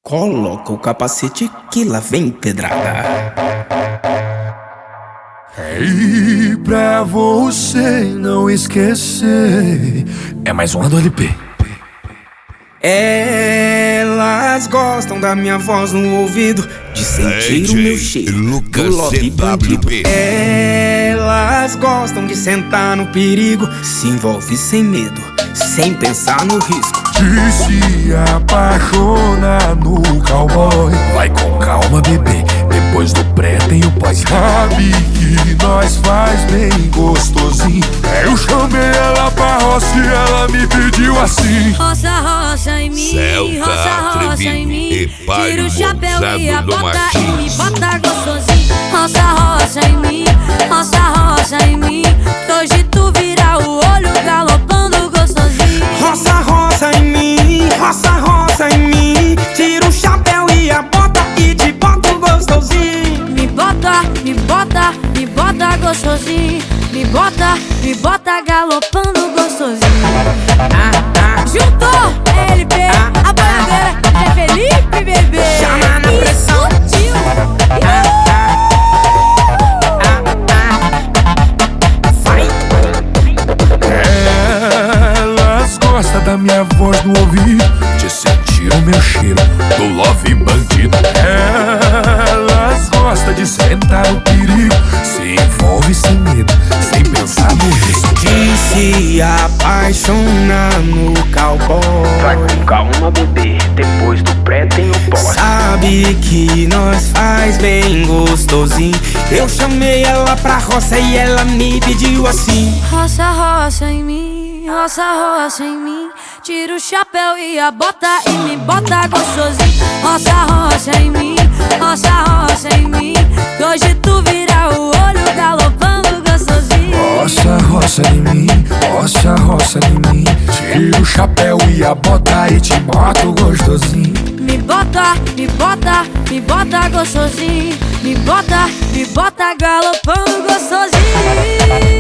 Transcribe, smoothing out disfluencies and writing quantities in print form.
Coloca o capacete que lá vem pedrada. E pra você não esquecer, é mais uma do LP. Elas gostam da minha voz no ouvido, de sentir o meu cheiro Lucas do love bandido. CWB. Elas gostam de sentar no perigo, se envolve sem medo, sem pensar no risco. De se apaixonar no cowboy. Vai com calma, bebê, depois do pré tem o pós. Sabe que nós faz bem gostosinho. Eu chamei ela pra roça e ela me pediu assim: roça, roça em mim, Celta roça, roça em Atrevido mim. e Pai Tira o chapéu e a Gonçalo do bota e me Martins. bota gostosinho. Roça, roça em mim, roça, roça em mim. Hoje tu vira o olho galopando gostosinho. Roça, roça em mim, roça, roça em mim. Tira o chapéu e a bota e te boto gostosinho. Me bota, me bota, me bota gostosinho. Me bota galopando gostosinho. Juntou LP, a bandeira é Felipe, bebê. Chama na pressão. Sutil. Vai. elas gostam da minha voz no ouvido, de sentir o meu cheiro do love bandido. Elas gostam de sentar no perigo, se envolve sem medo, sem pensar no risco. De se apaixonar no cowboy. Vai com calma, bebê, depois do pré tem o pós. Sabe que nós faz bem gostosinho. Eu chamei ela pra roça e ela me pediu assim: Roça, roça em mim, roça, roça em mim. Tira o chapéu e a bota e me bota gostosinho. Roça, roça em mim, roça, roça em mim. Hoje tu vira o olho galopando gostosinho. Roça, roça em mim, roça, roça em mim. Tira o chapéu e a bota e te mato gostosinho. Me bota, me bota, me bota gostosinho. Me bota galopando gostosinho.